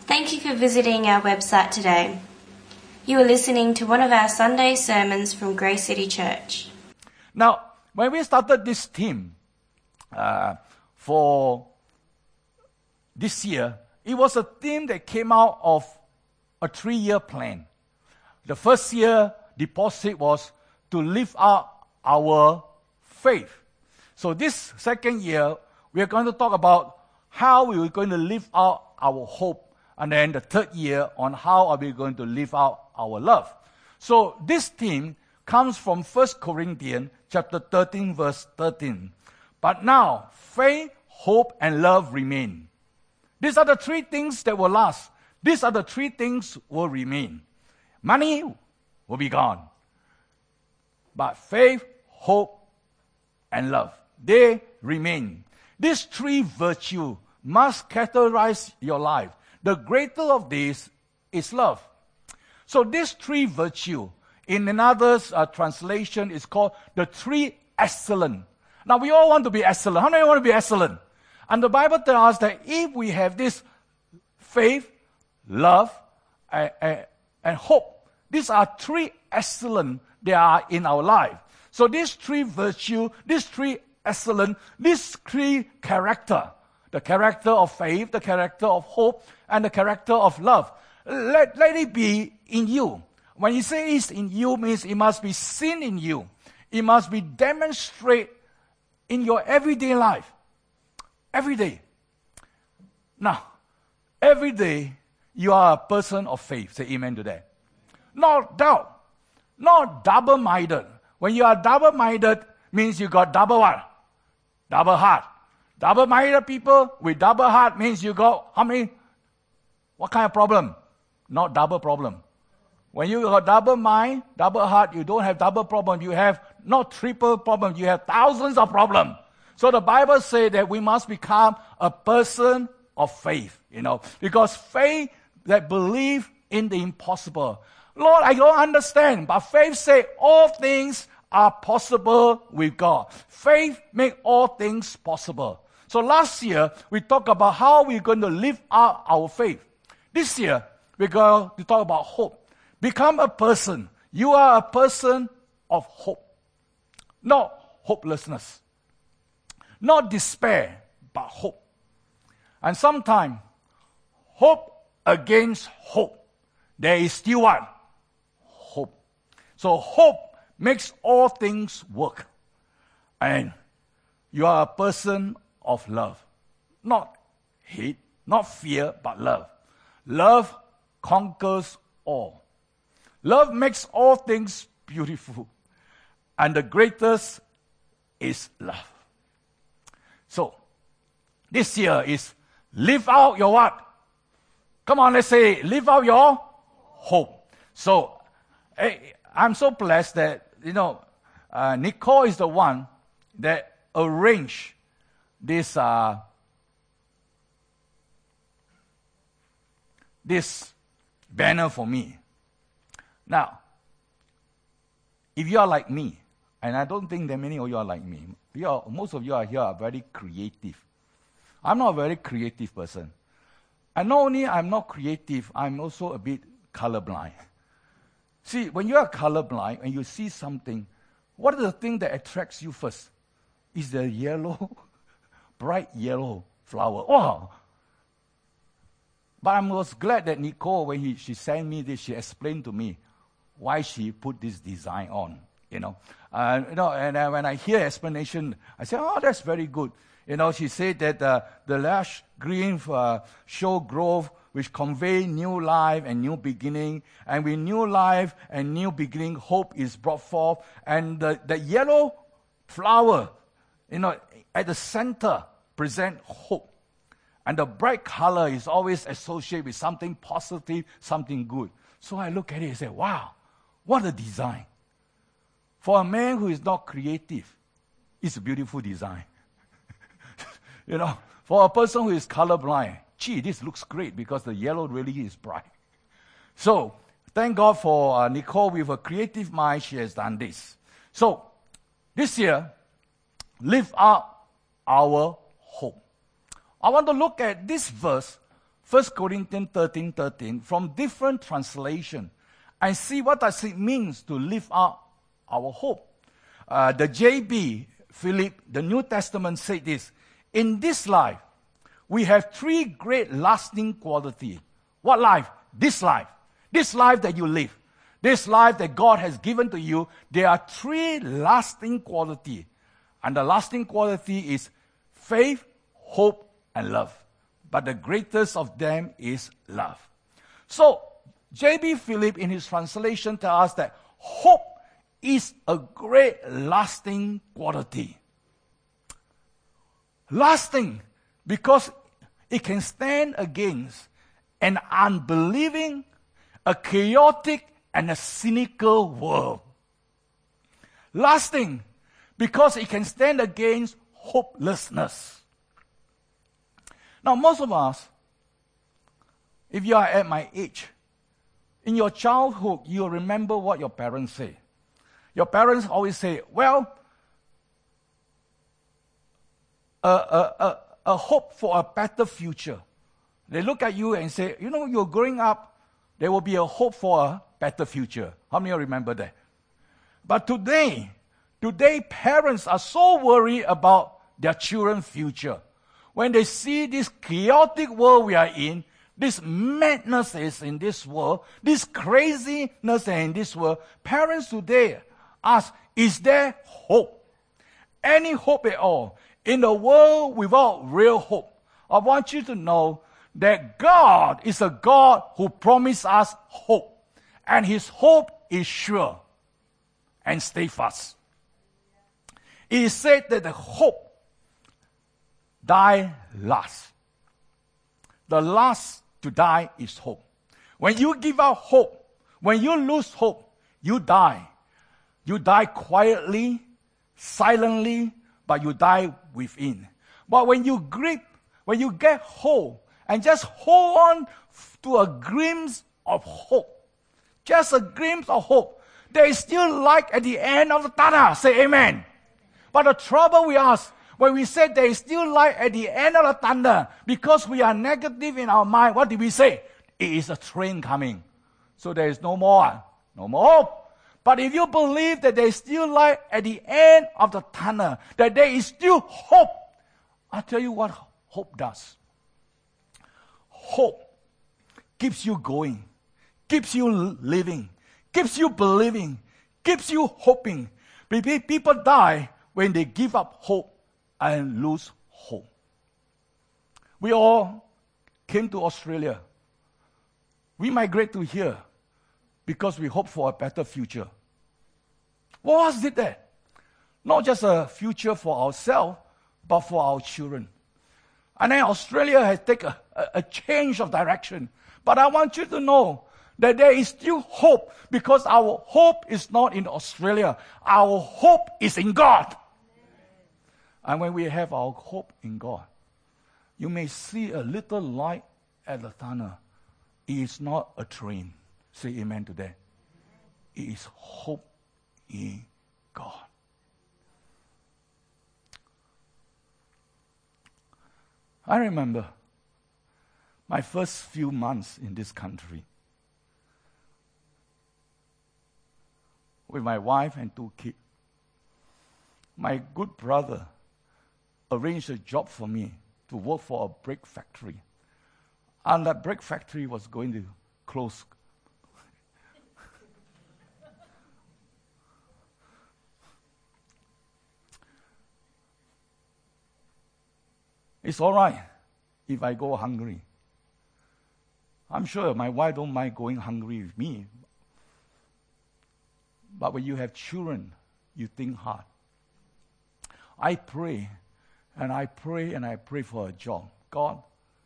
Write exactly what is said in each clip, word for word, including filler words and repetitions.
Thank you for visiting our website today. You are listening to one of our Sunday sermons from Grace City Church. Now, when we started this theme uh, for this year, it was a theme that came out of a three-year plan. The first year deposit was to live out our faith. So this second year, we are going to talk about how we are going to live out our hope. And then the third year on how are we going to live out our love. So this theme comes from First Corinthians chapter thirteen, verse thirteen. But now, faith, hope, and love remain. These are the three things that will last. These are the three things will remain. Money will be gone. But faith, hope, and love, they remain. These three virtues must characterize your life. The greater of these is love. So these three virtues, in another uh, translation, is called the three excellent. Now we all want to be excellent. How many want to be excellent? And the Bible tells us that if we have this faith, love, and, and, and hope, these are three excellent that are in our life. So these three virtues, these three excellent, these three character, the character of faith, the character of hope, and the character of love, let, let it be in you. When you say it's in you, means it must be seen in you. It must be demonstrated in your everyday life. Every day. Now, every day, you are a person of faith. Say amen to that. Not doubt. Not double-minded. When you are double-minded, means you got double what? Double heart. Double-minded people with double heart means you got how many? What kind of problem? Not double problem. When you got double mind, double heart, you don't have double problem. You have not triple problem. You have thousands of problems. So the Bible says that we must become a person of faith, you know, because faith that believe in the impossible. Lord, I don't understand, but faith says all things are possible with God. Faith makes all things possible. So last year, we talked about how we're going to live out our faith. This year, we're going to talk about hope. Become a person. You are a person of hope. Not hopelessness. Not despair, but hope. And sometimes, hope against hope. There is still what? Hope. So hope makes all things work. And you are a person of love. Not hate, not fear, but love. Love conquers all. Love makes all things beautiful. And the greatest is love. So, this year is live out your what? Come on, let's say, live out your hope. So, hey, I'm so blessed that, you know, uh, Nicole is the one that arranged this, uh, this banner for me. Now, if you are like me, and I don't think that many of you are like me, you are, most of you are here are very creative. I'm not a very creative person. And not only I'm not creative, I'm also a bit colorblind. See, when you are colorblind and you see something, what is the thing that attracts you first? Is the yellow, bright yellow flower. Wow! But I was glad that Nicole, when he, she sent me this, she explained to me why she put this design on. You know, uh, you know, and uh, when I hear explanation, I say, "Oh, that's very good." You know, she said that uh, the lush green uh, show growth, which convey new life and new beginning, and with new life and new beginning, hope is brought forth, and the, the yellow flower, you know, at the center present hope, and the bright color is always associated with something positive, something good. So I look at it and say, "Wow, what a design!" For a man who is not creative, it's a beautiful design. You know, for a person who is colorblind, gee, this looks great because the yellow really is bright. So, thank God for uh, Nicole with a creative mind, she has done this. So, this year, live out our hope. I want to look at this verse First Corinthians thirteen thirteen from different translation and see what does it means to live up our hope. Uh, the J B Philip, the New Testament, said this: in this life, we have three great lasting qualities. What life? This life. This life that you live. This life that God has given to you, there are three lasting qualities. And the lasting quality is faith, hope, and love. But the greatest of them is love. So, J B Philip in his translation tells us that hope is a great lasting quality. Lasting because it can stand against an unbelieving, a chaotic, and a cynical world. Lasting because it can stand against hopelessness. Now, most of us, if you are at my age, in your childhood, you remember what your parents say. Your parents always say, well, a, a, a, a hope for a better future. They look at you and say, you know, you're growing up, there will be a hope for a better future. How many of you remember that? But today, today parents are so worried about their children's future. When they see this chaotic world we are in, this madness is in this world, this craziness is in this world, parents today ask, is there hope? Any hope at all? In a world without real hope, I want you to know that God is a God who promised us hope. And His hope is sure and steadfast. It is said that the hope die last. The last to die is hope. When you give up hope, when you lose hope, you die. You die quietly, silently, but you die within. But when you grip, when you get hope, and just hold on to a glimpse of hope, just a glimpse of hope, there is still light at the end of the tunnel. Say amen. But the trouble with us, when we say there is still light at the end of the tunnel, because we are negative in our mind, what did we say? It is a train coming. So there is no more, no more hope. But if you believe that there is still light at the end of the tunnel, that there is still hope, I'll tell you what hope does. Hope keeps you going, keeps you living, keeps you believing, keeps you hoping. People die when they give up hope and lose hope. We all came to Australia. We migrate to here because we hope for a better future. What was it there? Not just a future for ourselves, but for our children. And then Australia has taken a, a, a change of direction. But I want you to know that there is still hope, because our hope is not in Australia. Our hope is in God. And when we have our hope in God, you may see a little light at the tunnel. It is not a train. Say amen to that. It is hope in God. I remember my first few months in this country with my wife and two kids. My good brother arranged a job for me to work for a brick factory. And that brick factory was going to close. It's all right if I go hungry. I'm sure my wife don't mind going hungry with me. But when you have children, you think hard. I pray, and I pray, and I pray for a job. God,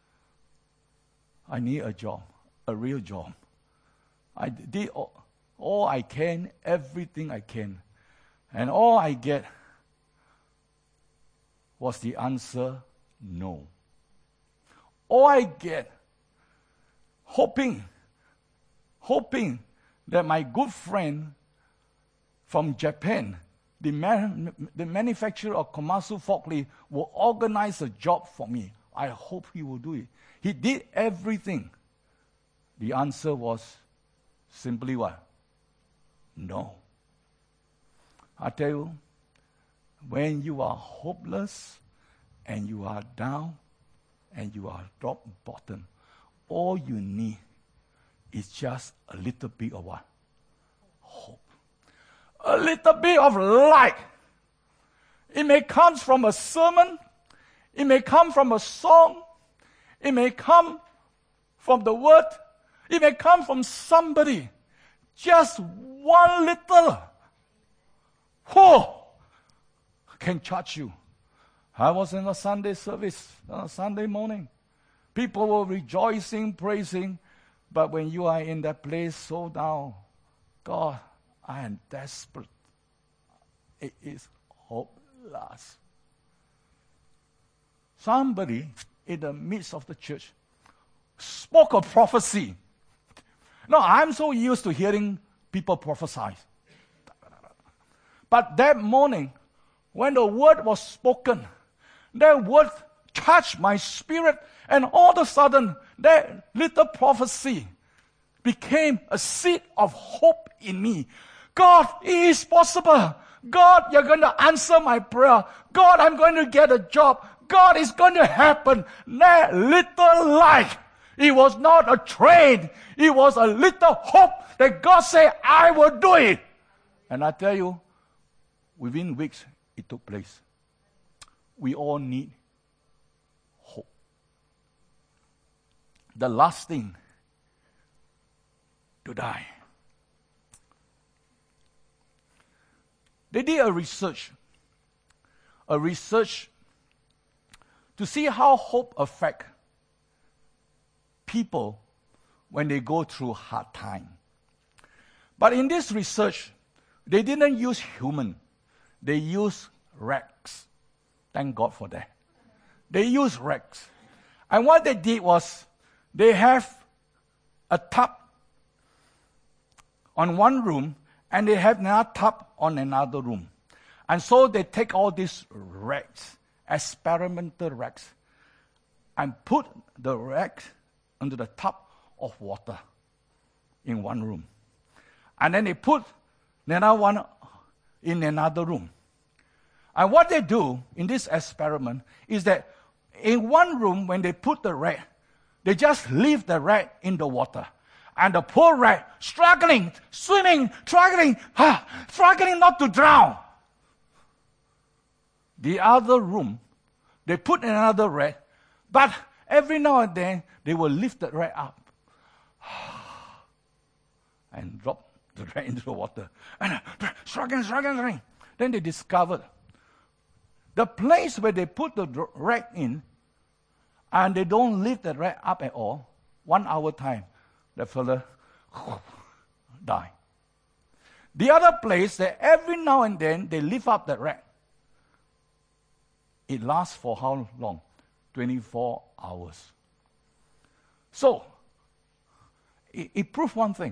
I need a job, a real job. I did all, all I can, everything I can. And all I get was the answer, no. All I get, hoping, hoping that my good friend from Japan, the, man, the manufacturer of Komatsu forklift, will organize a job for me. I hope he will do it. He did everything. The answer was simply what? No. I tell you, when you are hopeless and you are down and you are rock bottom, all you need is just a little bit of what? Hope. A little bit of light. It may come from a sermon. It may come from a song. It may come from the word. It may come from somebody. Just one little. Whoa! Can touch you. I was in a Sunday service on a Sunday morning. People were rejoicing, praising. But when you are in that place so down, God, I am desperate. It is hopeless. Somebody in the midst of the church spoke a prophecy. No, I'm so used to hearing people prophesy. But that morning, when the word was spoken, that word touched my spirit, and all of a sudden, that little prophecy became a seed of hope in me. God, it is possible. God, you're going to answer my prayer. God, I'm going to get a job. God, it's going to happen. That little light, it was not a trade. It was a little hope that God said, I will do it. And I tell you, within weeks, it took place. We all need hope. The last thing to die. They did a research, a research to see how hope affects people when they go through hard time. But in this research, they didn't use human. They used rats. Thank God for that. They used rats. And what they did was, they have a tub on one room, and they have another tub on another room. And so they take all these rats, experimental rats, and put the rats under the tub of water in one room. And then they put another one in another room. And what they do in this experiment is that in one room, when they put the rat, they just leave the rat in the water. And the poor rat, struggling, swimming, struggling, ah, struggling not to drown. The other room, they put another rat, but every now and then, they will lift the rat up and drop the rat into the water. And uh, struggling, struggling, struggling. Then they discovered the place where they put the rat in, and they don't lift the rat up at all, one hour time, the fella die. The other place that every now and then they lift up the rat, it lasts for how long? twenty-four hours. So, it, it proved one thing.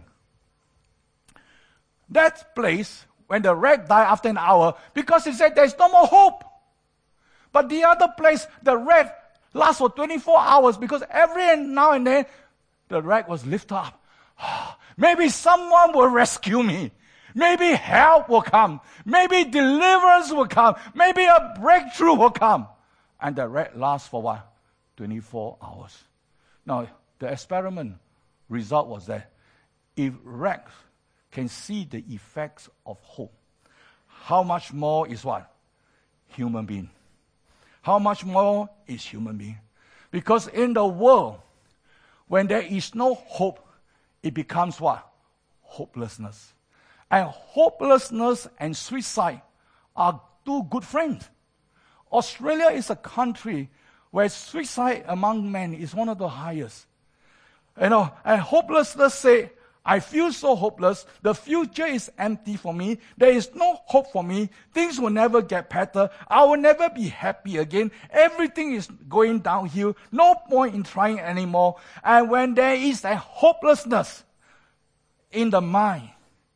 That place, when the rat died after an hour, because it said there's no more hope. But the other place, the rat lasts for twenty-four hours, because every now and then, the rat was lifted up. Maybe someone will rescue me. Maybe help will come. Maybe deliverance will come. Maybe a breakthrough will come. And the rat lasts for what? twenty-four hours. Now, the experiment result was that if rats can see the effects of hope, how much more is what? Human being. How much more is human being? Because in the world, when there is no hope, it becomes what? Hopelessness. And hopelessness and suicide are two good friends. Australia is a country where suicide among men is one of the highest. You know, and hopelessness say, I feel so hopeless. The future is empty for me. There is no hope for me. Things will never get better. I will never be happy again. Everything is going downhill. No point in trying anymore. And when there is a hopelessness in the mind,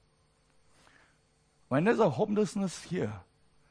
when there's a hopelessness here,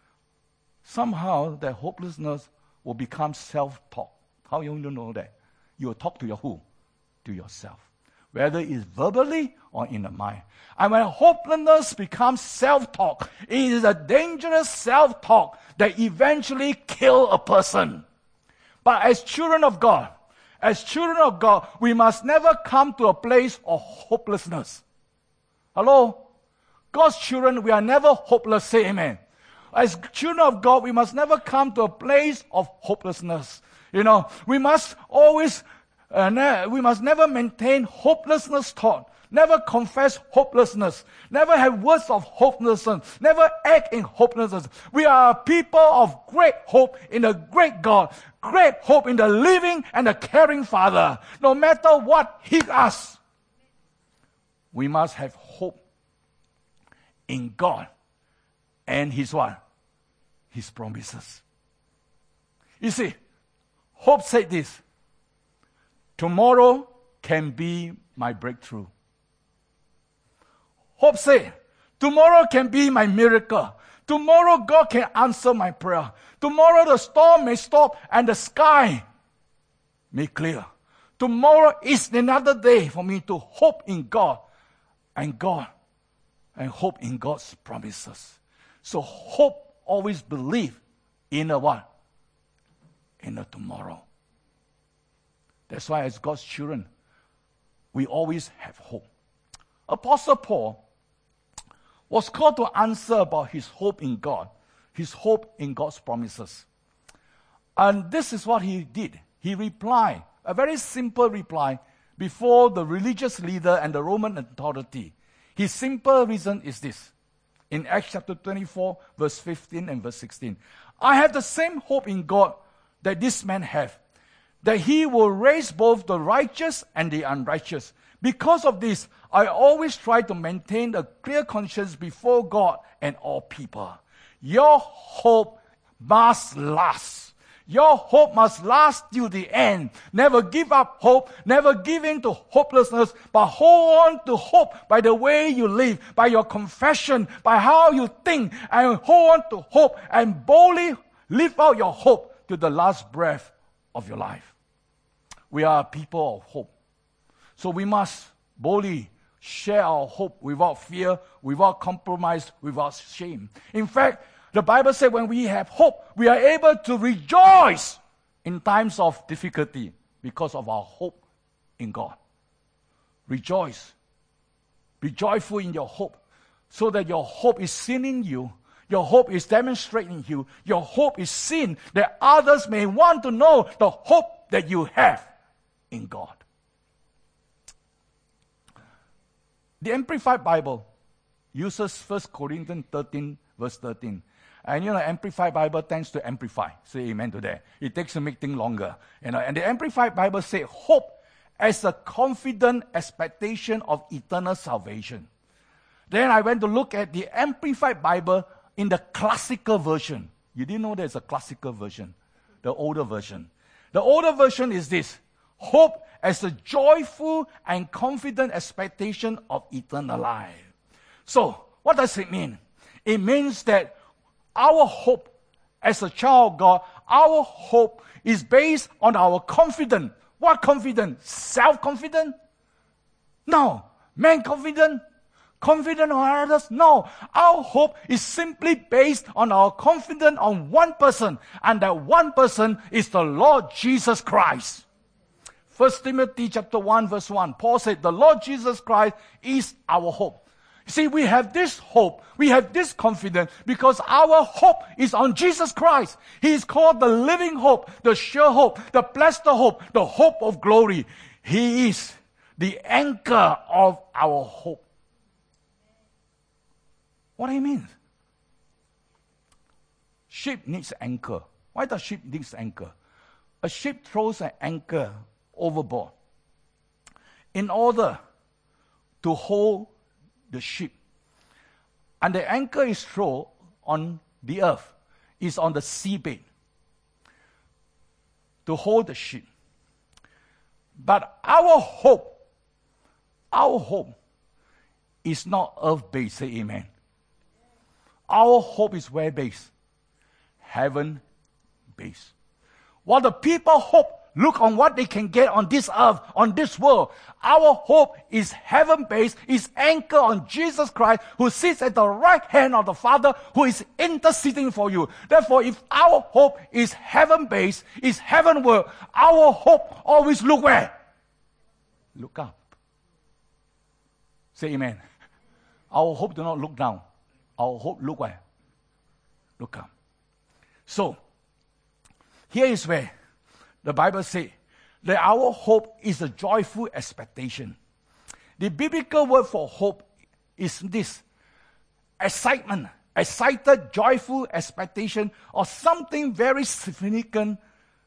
somehow that hopelessness will become self-talk. How you know that? you will talk to your who? To yourself. Whether it's verbally or in the mind. And when hopelessness becomes self-talk, it is a dangerous self-talk that eventually kills a person. But as children of God, as children of God, we must never come to a place of hopelessness. Hello? God's children, we are never hopeless. Say amen. As children of God, we must never come to a place of hopelessness. You know, we must always, uh, ne- we must never maintain hopelessness thought. Never confess hopelessness. Never have words of hopelessness. Never act in hopelessness. We are a people of great hope in the great God. Great hope in the living and the caring Father. No matter what hits us, we must have hope in God and His what? His promises. You see, hope said this: tomorrow can be my breakthrough. Hope said, tomorrow can be my miracle. Tomorrow God can answer my prayer. Tomorrow the storm may stop and the sky may clear. Tomorrow is another day for me to hope in God and God and hope in God's promises. So hope always believe in a what? In a tomorrow. That's why as God's children, we always have hope. Apostle Paul was called to answer about his hope in God, his hope in God's promises. And this is what he did. He replied, a very simple reply, before the religious leader and the Roman authority. His simple reason is this. In Acts chapter twenty-four, verse fifteen and verse sixteen. I have the same hope in God that this man have, that he will raise both the righteous and the unrighteous. Because of this, I always try to maintain a clear conscience before God and all people. Your hope must last. Your hope must last till the end. Never give up hope. Never give in to hopelessness. But hold on to hope by the way you live, by your confession, by how you think. And hold on to hope and boldly live out your hope to the last breath of your life. We are a people of hope. So we must boldly share our hope without fear, without compromise, without shame. In fact, the Bible says when we have hope, we are able to rejoice in times of difficulty because of our hope in God. Rejoice. Be joyful in your hope so that your hope is seen in you. Your hope is demonstrated in you. Your hope is seen that others may want to know the hope that you have in God. The Amplified Bible uses First Corinthians thirteen, verse thirteen. And you know, Amplified Bible tends to amplify. Say amen to that. It takes to make things longer. You know, and the Amplified Bible says, hope as a confident expectation of eternal salvation. Then I went to look at the Amplified Bible in the classical version. You didn't know there's a classical version, the older version. The older version is this: hope as a joyful and confident expectation of eternal life. So, what does it mean? It means that our hope as a child of God, our hope is based on our confidence. What confidence? Self-confidence? No. Man confident? Confident on others? No. Our hope is simply based on our confidence on one person, and that one person is the Lord Jesus Christ. First Timothy chapter one, verse one, Paul said, the Lord Jesus Christ is our hope. See, we have this hope, we have this confidence because our hope is on Jesus Christ. He is called the living hope, the sure hope, the blessed hope, the hope of glory. He is the anchor of our hope. What do you mean? Ship needs anchor. Why does ship needs anchor? A ship throws an anchor overboard in order to hold the ship. And the anchor is thrown on the earth, is on the seabed to hold the ship. But our hope, our hope is not earth-based. Say amen. Our hope is where based? Heaven-based. What the people hope look on what they can get on this earth, on this world. Our hope is heaven-based, is anchored on Jesus Christ, who sits at the right hand of the Father, who is interceding for you. Therefore, if our hope is heaven-based, is heavenward, our hope always look where? Look up. Say amen. Our hope do not look down. Our hope look where? Look up. So, here is where the Bible says that our hope is a joyful expectation. The biblical word for hope is this: excitement, excited, joyful expectation of something very significant.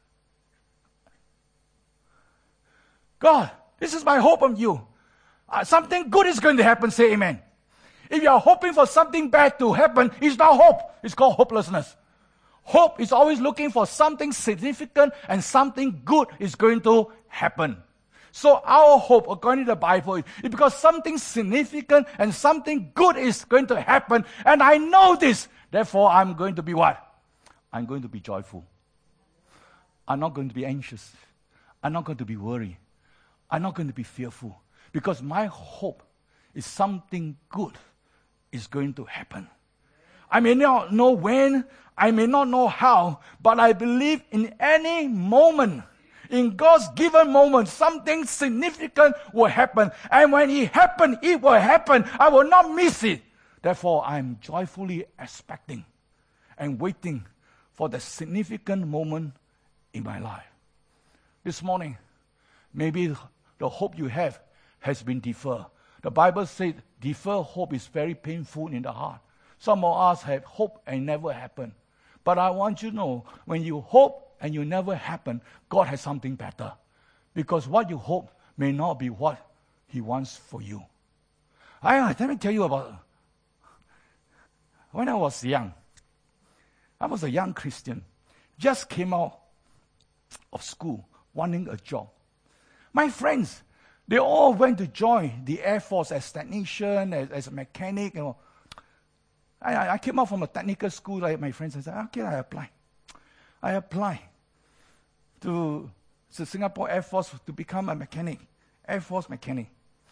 God, this is my hope on you. Uh, something good is going to happen, say amen. If you are hoping for something bad to happen, it's not hope. It's called hopelessness. Hope is always looking for something significant and something good is going to happen. So our hope, according to the Bible, is because something significant and something good is going to happen. And I know this. Therefore, I'm going to be what? I'm going to be joyful. I'm not going to be anxious. I'm not going to be worried. I'm not going to be fearful. Because my hope is something good is going to happen. I may not know when, I may not know how, but I believe in any moment, in God's given moment, something significant will happen. And when it happens, it will happen. I will not miss it. Therefore, I'm joyfully expecting and waiting for the significant moment in my life. This morning, maybe the hope you have has been deferred. The Bible says deferred hope is very painful in the heart. Some of us have hope and never happen. But I want you to know, when you hope and you never happen, God has something better. Because what you hope may not be what He wants for you. I, let me tell you about, when I was young, I was a young Christian, just came out of school, wanting a job. My friends, they all went to join the Air Force as technician, as, as a mechanic. You know. I, I came out from a technical school, like my friends. I said, okay, I apply. I apply to the Singapore Air Force to become a mechanic, Air Force mechanic.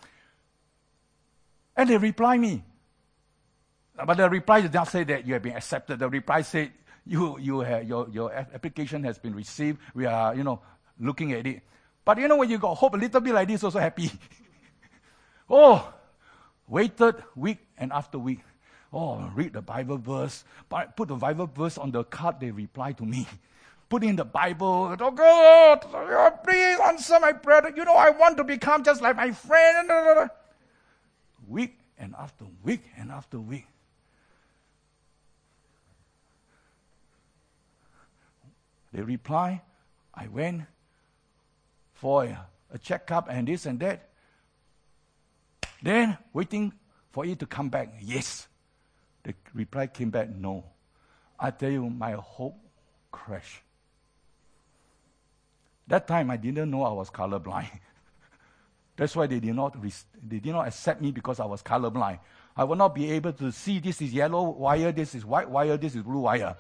And they reply me. But the reply did not say that you have been accepted. The reply said, you, you have, your, your application has been received. We are, you know, looking at it. But you know, when you got hope a little bit like this, also happy. Oh, waited week and after week. Oh, read the Bible verse. Put the Bible verse on the card, they reply to me. Put in the Bible. Oh God, please answer my prayer. You know, I want to become just like my friend. Week and after week and after week. They reply. I went for a, a checkup and this and that. Then waiting for it to come back. Yes. The reply came back, no. I tell you, my hope crashed. That time I didn't know I was colorblind. That's why they did not they did not accept me, because I was colorblind. I would not be able to see this is yellow wire, this is white wire, this is blue wire.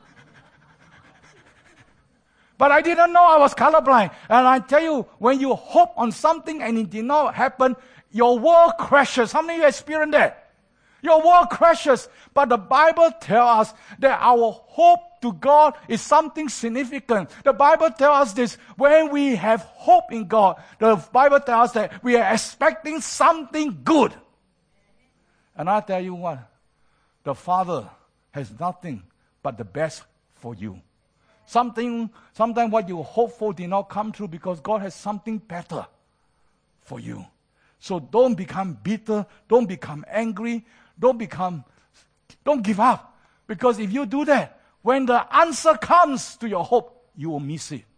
But I didn't know I was colorblind. And I tell you, when you hope on something and it did not happen, your world crashes. How many of you experience that? Your world crashes. But the Bible tells us that our hope to God is something significant. The Bible tells us this. When we have hope in God, the Bible tells us that we are expecting something good. And I tell you what, the Father has nothing but the best for you. Something, sometimes what you hope for did not come true because God has something better for you. So don't become bitter. Don't become angry. Don't become, don't give up. Because if you do that, when the answer comes to your hope, you will miss it.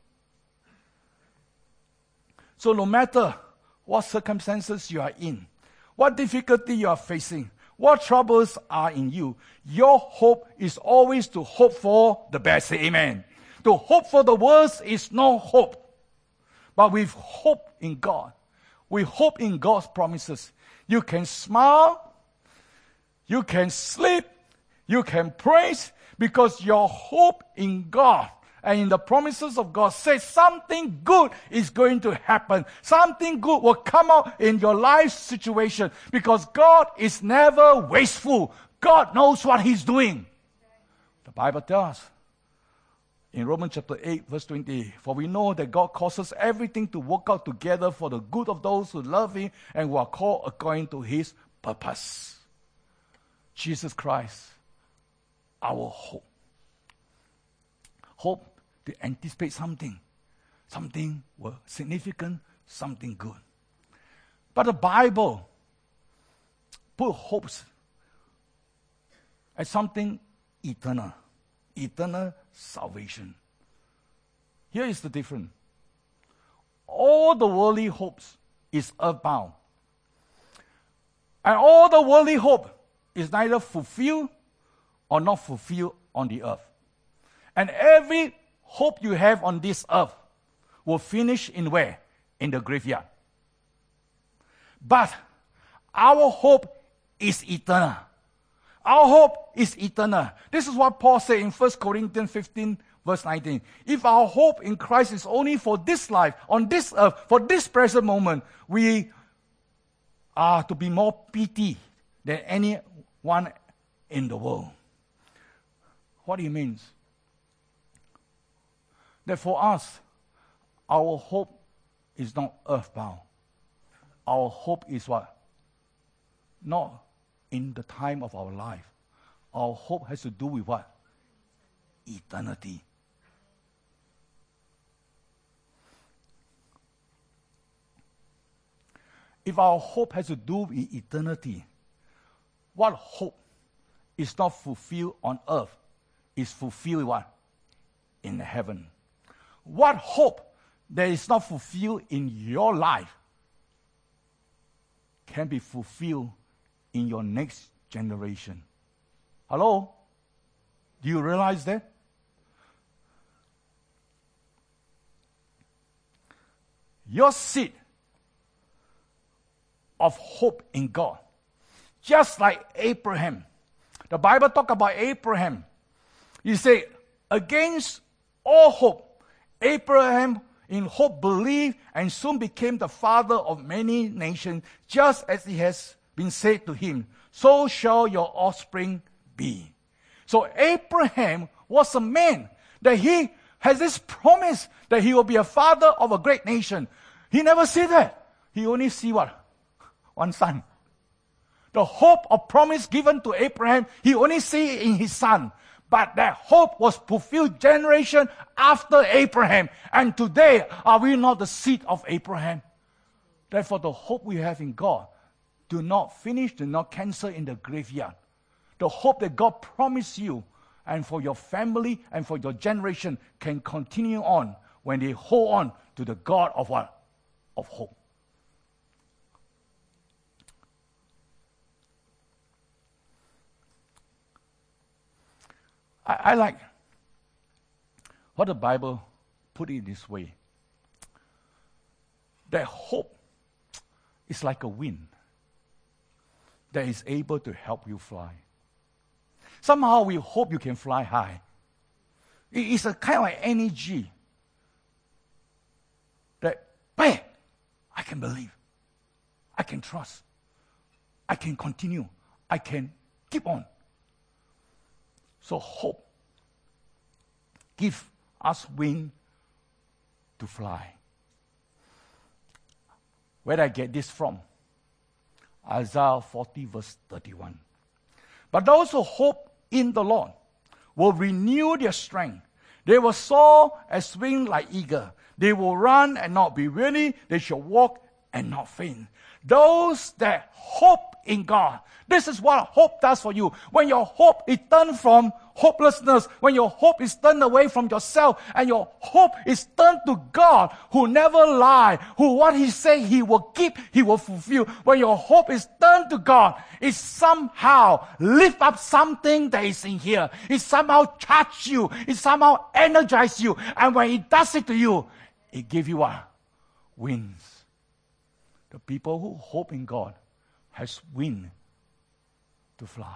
So no matter what circumstances you are in, what difficulty you are facing, what troubles are in you, your hope is always to hope for the best. Say amen. To hope for the worst is no hope. But with hope in God, we hope in God's promises. You can smile, you can sleep, you can praise, because your hope in God and in the promises of God says something good is going to happen. Something good will come out in your life situation because God is never wasteful. God knows what He's doing. The Bible tells us in Romans chapter eight, verse twenty, for we know that God causes everything to work out together for the good of those who love Him and who are called according to His purpose. Jesus Christ, our hope. Hope to anticipate something. Something well, significant, something good. But the Bible put hopes as something eternal. Eternal salvation. Here is the difference. All the worldly hopes is earthbound. And all the worldly hope is neither fulfilled or not fulfilled on the earth. And every hope you have on this earth will finish in where? In the graveyard. But our hope is eternal. Our hope is eternal. This is what Paul said in First Corinthians fifteen, verse nineteen. If our hope in Christ is only for this life, on this earth, for this present moment, we are to be more pity than anyone in the world. What he means? That for us, our hope is not earthbound. Our hope is what? Not in the time of our life. Our hope has to do with what? Eternity. If our hope has to do with eternity, what hope is not fulfilled on earth is fulfilled what? In heaven. What hope that is not fulfilled in your life can be fulfilled in your next generation. Hello? Do you realize that? Your seed of hope in God, just like Abraham. The Bible talk about Abraham. You say, against all hope, Abraham in hope believed and soon became the father of many nations, just as it has been said to him, so shall your offspring be. So Abraham was a man that he has this promise that he will be a father of a great nation. He never see that. He only see what? One son. The hope of promise given to Abraham, he only see in his son. But that hope was fulfilled generation after Abraham. And today, are we not the seed of Abraham? Therefore, the hope we have in God, do not finish, do not cancel in the graveyard. The hope that God promised you and for your family and for your generation can continue on when they hold on to the God of what? Of hope. I, I like what the Bible put it this way. That hope is like a wind that is able to help you fly. Somehow we hope you can fly high. It is a kind of like energy that, bam, I can believe. I can trust. I can continue. I can keep on. So hope gives us wings to fly. Where did I get this from? Isaiah forty verse thirty-one. But those who hope in the Lord will renew their strength. They will soar as wings like eagle. They will run and not be weary. They shall walk and not faint. Those that hope in God. This is what hope does for you. When your hope is turned from hopelessness, when your hope is turned away from yourself, and your hope is turned to God, who never lie, who what He say He will keep, He will fulfill. When your hope is turned to God, it somehow lift up something that is in here. It somehow charge you. It somehow energize you. And when it does it to you, it gives you what? Wings. The people who hope in God has wings to fly.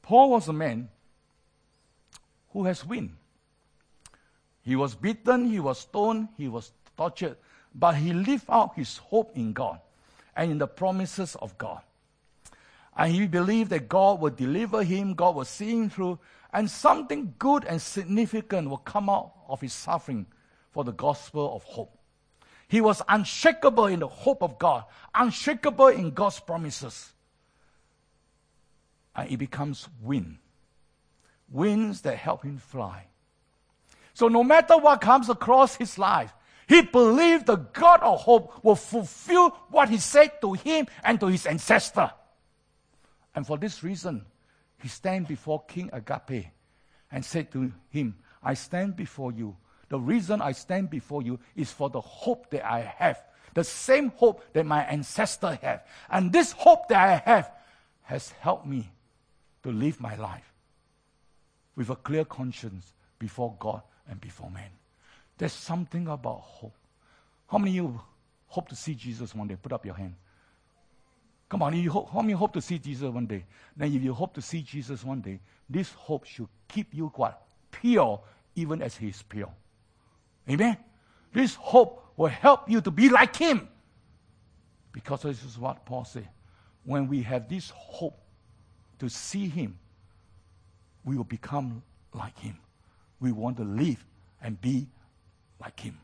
Paul was a man who has win. He was beaten, he was stoned, he was tortured, but he lived out his hope in God and in the promises of God. And he believed that God would deliver him, God would see him through, and something good and significant will come out of his suffering for the gospel of hope. He was unshakable in the hope of God, unshakable in God's promises. And it becomes wind. Winds that help him fly. So no matter what comes across his life, he believed the God of hope will fulfill what he said to him and to his ancestor. And for this reason, he stand before King Agape and said to him, I stand before you. The reason I stand before you is for the hope that I have. The same hope that my ancestor had. And this hope that I have has helped me to live my life with a clear conscience before God and before man. There's something about hope. How many of you hope to see Jesus one day? Put up your hand. Come on, you hope, how many hope to see Jesus one day? Then if you hope to see Jesus one day, this hope should keep you what? Pure, even as he is pure. Amen? This hope will help you to be like him. Because this is what Paul said. When we have this hope to see him, we will become like him. We want to live and be like him.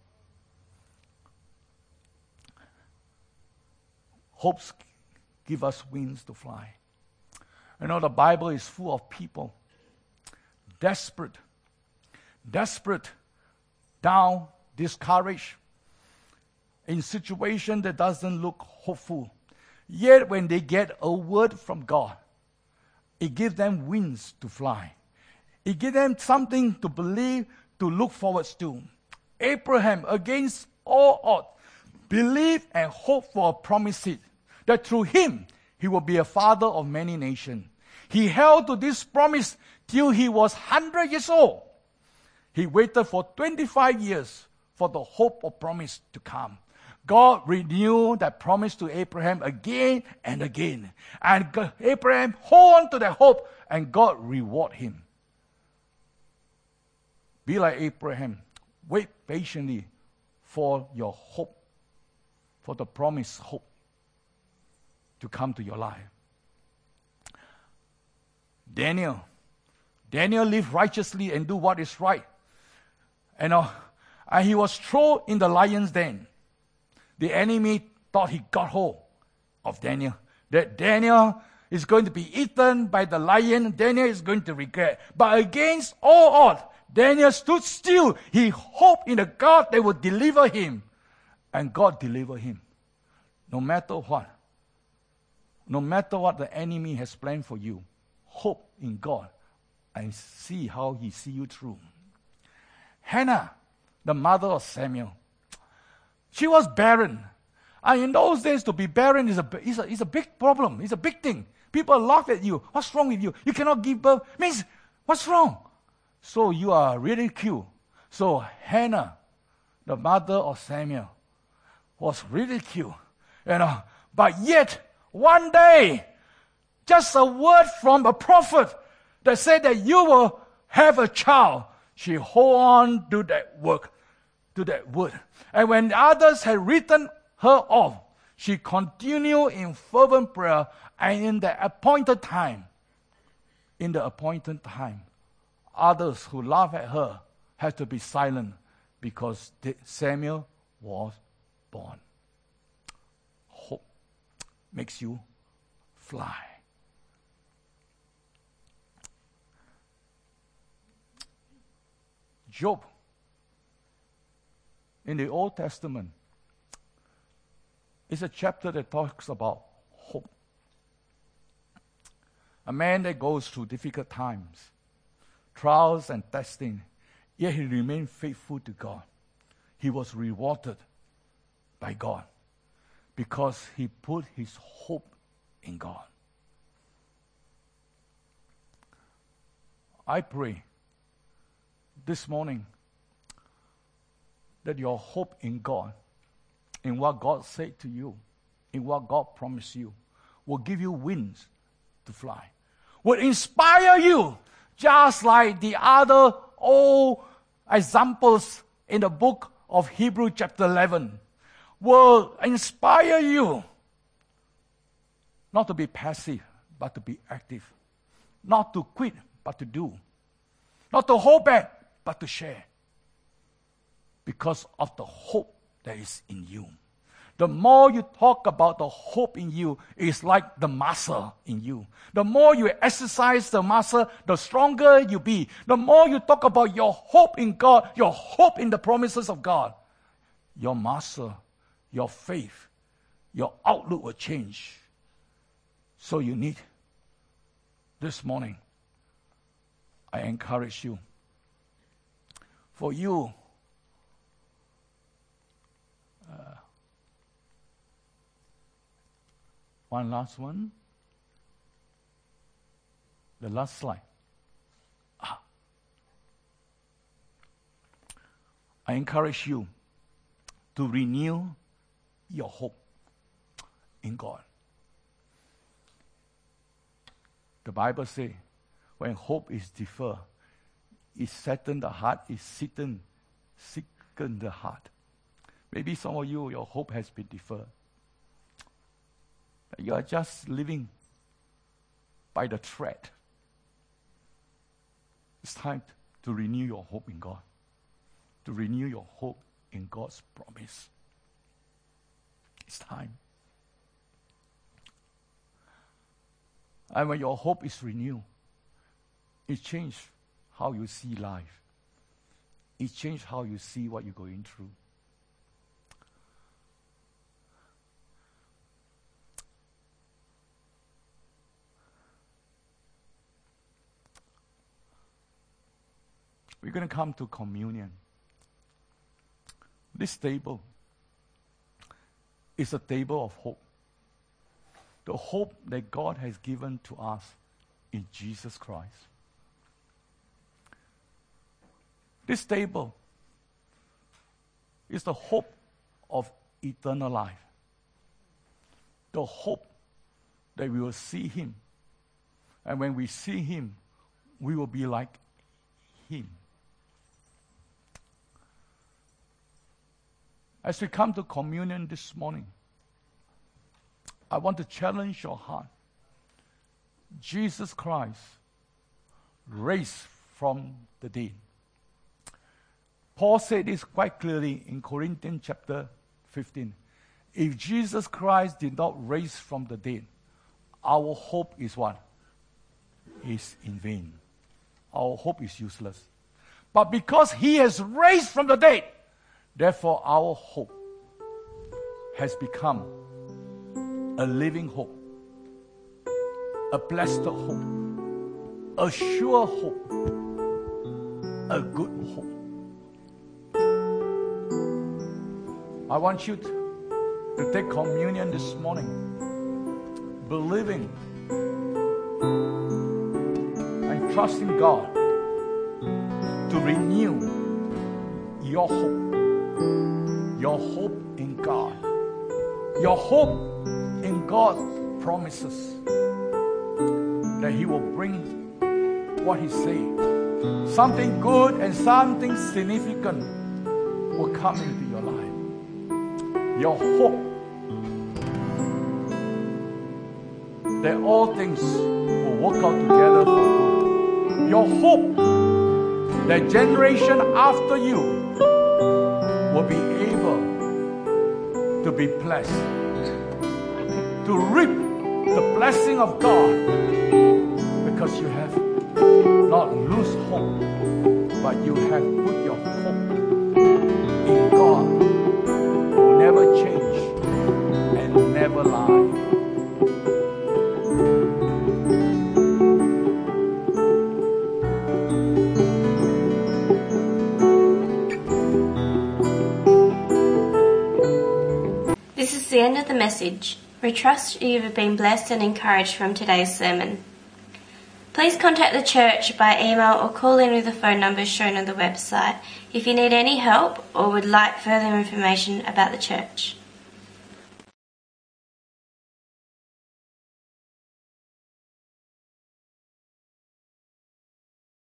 Hopes give us wings to fly. You know, the Bible is full of people desperate, desperate, down, discouraged, in situation that doesn't look hopeful. Yet when they get a word from God, it gives them wings to fly. It gives them something to believe, to look forward to. Abraham, against all odds, believed and hoped for a promised seed, that through him he will be a father of many nations. He held to this promise till he was one hundred years old. He waited for twenty-five years for the hope of promise to come. God renewed that promise to Abraham again and again. And God, Abraham hold on to that hope, and God reward him. Be like Abraham. Wait patiently for your hope, for the promised hope to come to your life. Daniel. Daniel lived righteously and do what is right. And, uh, and he was thrown in the lion's den. The enemy thought he got hold of Daniel. That Daniel is going to be eaten by the lion. Daniel is going to regret. But against all odds, Daniel stood still. He hoped in a God that would deliver him. And God delivered him. No matter what. No matter what the enemy has planned for you, hope in God and see how he see you through. Hannah, the mother of Samuel, she was barren. And in those days, to be barren is a, is a, is a big problem. It's a big thing. People laugh at you. What's wrong with you? You cannot give birth. Means, what's wrong? So you are ridiculed. So Hannah, the mother of Samuel, was ridiculed. You know, but yet, one day, just a word from a prophet that said that you will have a child. She hold on to that work, to that word. And when others had written her off, she continued in fervent prayer, and in the appointed time, in the appointed time, others who laugh at her had to be silent because Samuel was born. Hope makes you fly. Job, in the Old Testament, is a chapter that talks about hope. A man that goes through difficult times, trials and testing, yet he remained faithful to God. He was rewarded by God because he put his hope in God. I pray this morning that your hope in God, in what God said to you, in what God promised you, will give you wings to fly. would inspire you, just like the other old examples in the book of Hebrews chapter eleven, will inspire you not to be passive, but to be active. Not to quit, but to do. Not to hold back, but to share. Because of the hope that is in you. The more you talk about the hope in you, it's like the muscle in you. The more you exercise the muscle, the stronger you be. The more you talk about your hope in God, your hope in the promises of God, your muscle, your faith, your outlook will change. So you need, this morning, I encourage you, for you, uh, one last one, the last slide. Ah. I encourage you to renew your hope in God. The Bible says, when hope is deferred, it saddens the heart, it sickens sicken the heart. Maybe some of you, your hope has been deferred. You are just living by the thread. It's time to renew your hope in God. To renew your hope in God's promise. It's time. And when your hope is renewed, it changes how you see life. It changes how you see what you're going through. We're going to come to communion. This table is a table of hope. The hope that God has given to us in Jesus Christ. This table is the hope of eternal life. The hope that we will see Him. And when we see Him, we will be like Him. As we come to communion this morning, I want to challenge your heart. Jesus Christ raised from the dead. Paul said this quite clearly in Corinthians chapter fifteen. If Jesus Christ did not raise from the dead, our hope is what? Is in vain. Our hope is useless. But because He has raised from the dead, therefore our hope has become a living hope, a blessed hope, a sure hope, a good hope. I want you to, to take communion this morning, believing and trusting God to renew your hope, your hope in God, your hope in God's promises, that He will bring what He said. Something good and something significant will come into your life. Your hope that all things will work out together for good. Your hope that generation after you will be able to be blessed, to reap the blessing of God, because you have not lose hope, but you have put your hope in God, who never change and never lie. This is the end of the message. We trust you have been blessed and encouraged from today's sermon. Please contact the church by email or call in with the phone numbers shown on the website if you need any help or would like further information about the church.